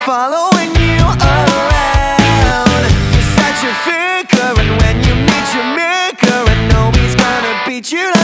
following you around. You're such a figure, and when you meet your maker, I know he's gonna beat you down.